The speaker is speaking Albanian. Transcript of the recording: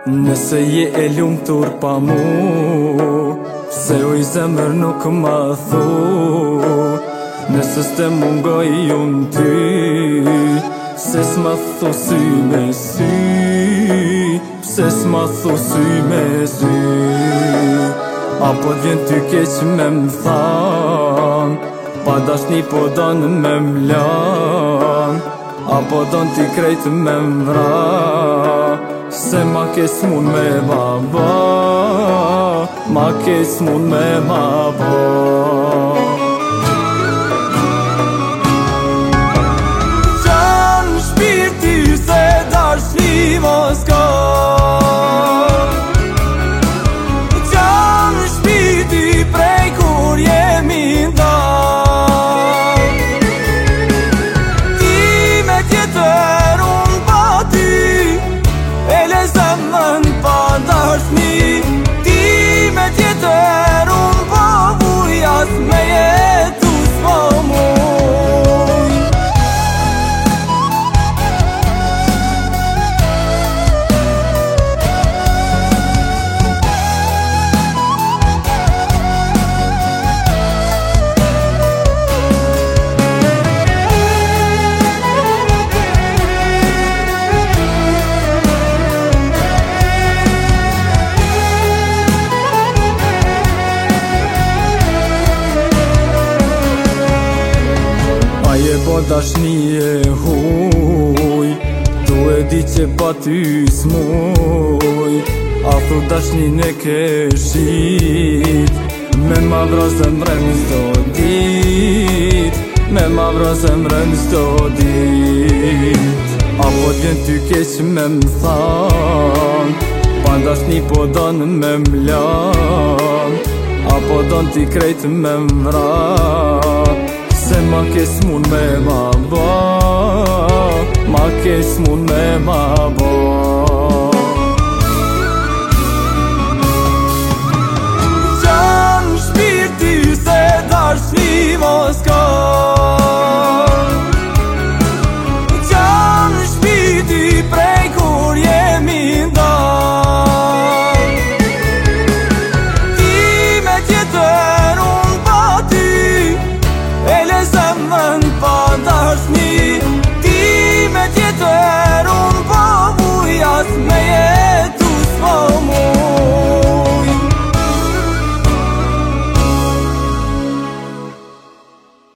Nëse je e lumtur pa mu, pse u I zemër nuk ma thu. Nëse s'te mungoj unë ty, pse s'ma thu sy me sy, pse s'ma thu sy me sy. Apo t'vjen ty keq me m'than, pa dashni po don me m'lan, apo don t'i krejt me m'vra, se ma ke s'mun me ma ba, ma ke s'mun me ma ba. Gjan shpirti se dashni mos ka, gjan shpirti prej kur jemi ndar. Ti me tjetër unë pa ty, e le zemën pa dashni. Ti me tjetër unë pa vuj, as me jetu s'po muj. Je po dashni e huj, tu e di që pa ty s'muj. A thu dashni ne ke shit, me ma vra zemrën s'do dit, me ma vra zemrën s'do dit. Apo t'vjen ty keq me m'than, pa dashni po don me m'lan, apo don t'i krejt me m'vra, se ma ke s'mun me ma ba, ma ke s'mun me ma ba.